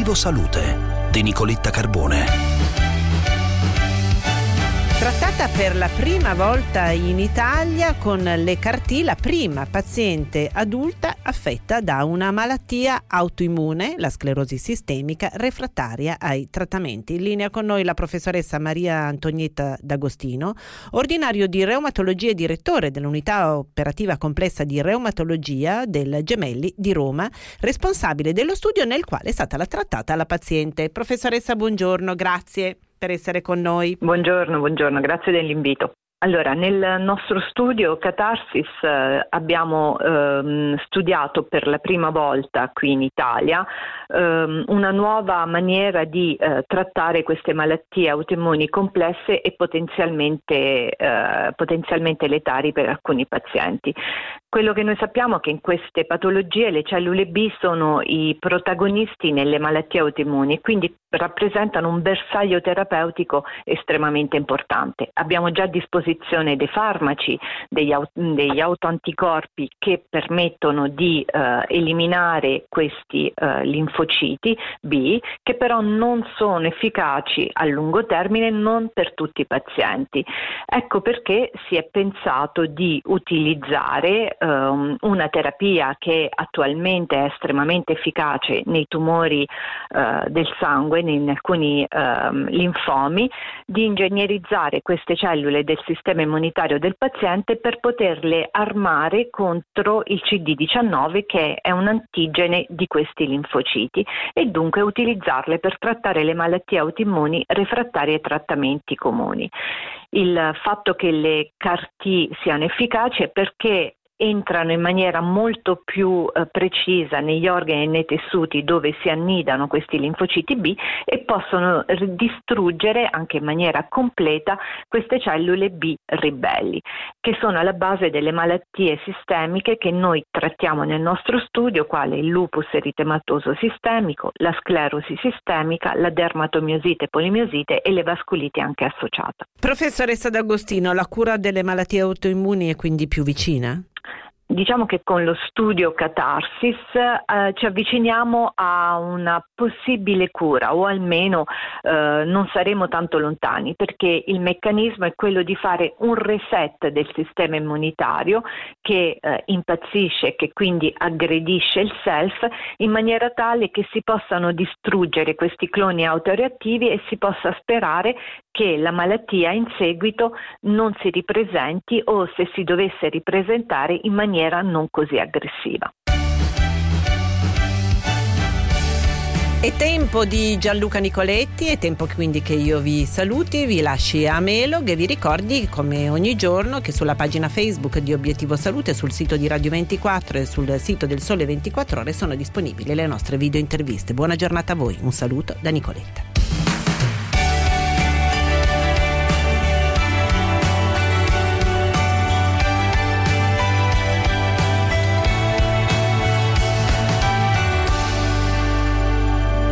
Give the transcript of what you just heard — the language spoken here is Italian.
Obiettivo Salute di Nicoletta Carbone. Trattata per la prima volta in Italia con le CAR-T la prima paziente adulta affetta da una malattia autoimmune, la sclerosi sistemica, refrattaria ai trattamenti. In linea con noi la professoressa Maria Antonietta D'Agostino, ordinario di reumatologia e direttore dell'unità operativa complessa di reumatologia del Gemelli di Roma, responsabile dello studio nel quale è stata trattata la paziente. Professoressa, buongiorno, grazie per essere con noi. Buongiorno, grazie dell'invito. Allora, nel nostro studio Catarsis abbiamo studiato per la prima volta qui in Italia una nuova maniera di trattare queste malattie autoimmuni complesse e potenzialmente letali per alcuni pazienti. Quello che noi sappiamo è che in queste patologie le cellule B sono i protagonisti nelle malattie autoimmuni, quindi rappresentano un bersaglio terapeutico estremamente importante. Abbiamo già a disposizione dei farmaci, degli autoanticorpi che permettono di eliminare questi linfociti B, che però non sono efficaci a lungo termine, non per tutti i pazienti. Ecco perché si è pensato di utilizzare una terapia che attualmente è estremamente efficace nei tumori del sangue, in alcuni linfomi, di ingegnerizzare queste cellule del sistema immunitario del paziente per poterle armare contro il CD19, che è un antigene di questi linfociti, e dunque utilizzarle per trattare le malattie autoimmuni refrattarie ai trattamenti comuni. Il fatto che le CAR-T siano efficaci è perché entrano in maniera molto più precisa negli organi e nei tessuti dove si annidano questi linfociti B e possono distruggere anche in maniera completa queste cellule B ribelli, che sono alla base delle malattie sistemiche che noi trattiamo nel nostro studio, quale il lupus eritematoso sistemico, la sclerosi sistemica, la dermatomiosite, polimiosite e le vasculiti anche associata. Professoressa D'Agostino, la cura delle malattie autoimmuni è quindi più vicina? Diciamo che con lo studio Catarsis ci avviciniamo a una possibile cura, o almeno non saremo tanto lontani, perché il meccanismo è quello di fare un reset del sistema immunitario che impazzisce, che quindi aggredisce il self, in maniera tale che si possano distruggere questi cloni autoreattivi e si possa sperare che la malattia in seguito non si ripresenti, o se si dovesse ripresentare in maniera non così aggressiva. È tempo di Gianluca Nicoletti, è tempo quindi che io vi saluti, vi lasci a Melog e vi ricordi come ogni giorno che sulla pagina Facebook di Obiettivo Salute, sul sito di Radio 24 e sul sito del Sole 24 Ore sono disponibili le nostre video interviste. Buona giornata a voi, un saluto da Nicoletta.